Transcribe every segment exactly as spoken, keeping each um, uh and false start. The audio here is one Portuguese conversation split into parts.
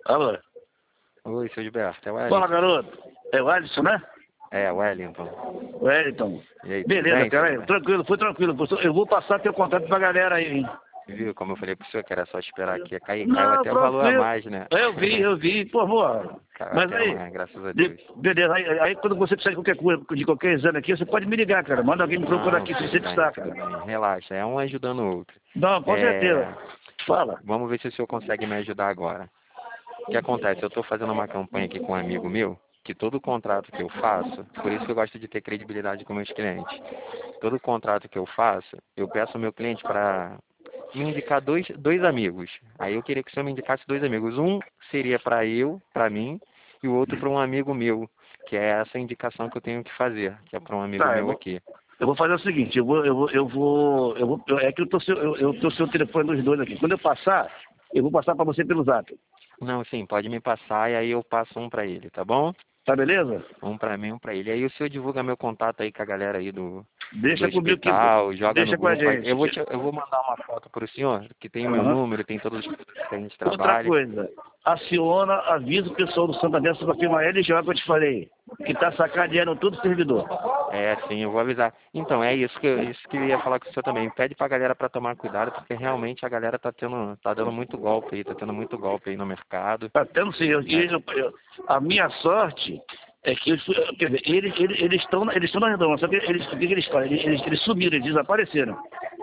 Alô? Oi, seu Gilberto, é o Fala, Wellington. garoto. É o Alisson, né? É, Wellington. Wellington. E aí, tudo Beleza, bem, cara. seu Aí, Gilberto? tranquilo, foi tranquilo. Eu vou passar teu contato pra galera aí, hein? Viu, como eu falei pro senhor que era só esperar aqui. Cai, caiu Não, até o valor a tranquilo. mais, né? Eu vi, eu vi. Pô, boa. Caiu Mas até a aí, mais, graças a de- Deus. beleza. Aí, aí quando você precisar de qualquer coisa, de qualquer exame aqui, você pode me ligar, cara. Manda alguém me procurar Não, aqui se tudo você bem, precisar, tudo cara. bem. Relaxa, é um ajudando o outro. Não, com certeza. É, Fala. vamos ver se o senhor consegue me ajudar agora. O que acontece? Eu estou fazendo uma campanha aqui com um amigo meu, que todo contrato que eu faço, por isso que eu gosto de ter credibilidade com meus clientes. Todo contrato que eu faço, eu peço ao meu cliente para me indicar dois, dois amigos. Aí eu queria que o senhor me indicasse dois amigos. Um seria para eu, para mim, e o outro para um amigo meu, que é essa indicação que eu tenho que fazer, que é para um amigo Tá, eu meu vou, aqui. eu vou fazer o seguinte, eu vou, eu vou, eu vou, eu vou, eu- é que eu tô seu, eu, eu tô seu telefone dos dois aqui. Quando eu passar, eu vou passar pra você pelo zap. Não, sim, pode me passar e aí eu passo um para ele, tá bom? Tá beleza? Um para mim, um para ele. Aí o senhor divulga meu contato aí com a galera aí do, do Deixa comigo que. hospital, joga no Deixa com a grupo. Aí Eu vou, gente. te- eu vou mandar uma foto pro senhor, que tem o meu Aham. número, tem todos os produtos que a gente Outra trabalha. coisa, aciona, avisa o pessoal do Santander sobre a firma L G O que eu te falei, que tá sacaneando todo o servidor. É, sim, eu vou avisar. Então, é isso que, eu- isso que eu ia falar com o senhor também. Pede pra galera pra tomar cuidado, porque realmente a galera tá tendo, tá dando muito golpe aí, tá tendo muito golpe aí no mercado. Tá tendo sim, eu, É, eu- eu- a minha sorte é que eu fui- quer dizer, eles eles eles estão eles estão na redonda, só que eles, o que, que eles fazem? Eles, eles, eles sumiram, eles desapareceram.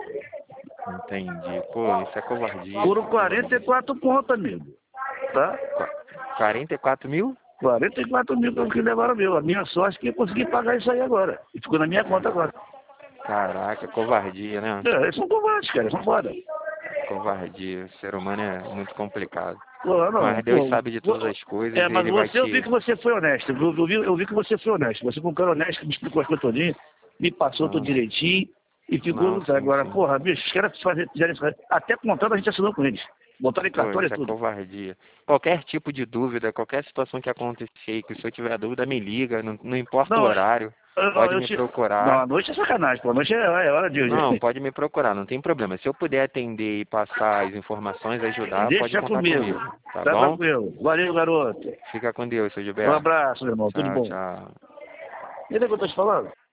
entendi. Pô, isso é covardia, Foram isso é quarenta e covardia. quatro contas, amigo. Tá? Qua- quarenta e quatro mil? quarenta e quatro mil que levaram meu. A minha sorte é que eu consegui pagar isso aí agora. E ficou na minha conta agora. Caraca, covardia, né? É, eles são covardes, cara, eles são foda. Covardia. O ser humano é muito complicado. Pô, não, Mas Deus pô, sabe de todas pô. as coisas É, e mas Ele vai você, eu vi te... que você foi honesto. Eu, eu vi, eu vi que você foi honesto. Você foi um cara honesto, me explicou as coisas todinhas, me passou tudo Não, direitinho e ficou não, no cara. sim, Agora, sim. porra, bicho, os caras fizeram fizeram isso. Até contrato a gente assinou com eles. Botaram em Pô, cartório e isso é tudo. covardia. Qualquer tipo de dúvida, qualquer situação que acontecer, que o senhor tiver dúvida, me liga, não, não importa o Não, horário, eu, não, pode eu me te. Não, procurar. a noite é sacanagem, pô. A noite é, é hora de. Não, pode me procurar, não tem problema. Se eu puder atender e passar as informações, ajudar, pode Deixa contar comigo. comigo, tá Tá bom? tranquilo. Valeu, garoto. Fica com Deus, seu Um Gilberto. abraço, meu irmão. Tudo de Tchau, bom. tchau. E o que eu tô te falando?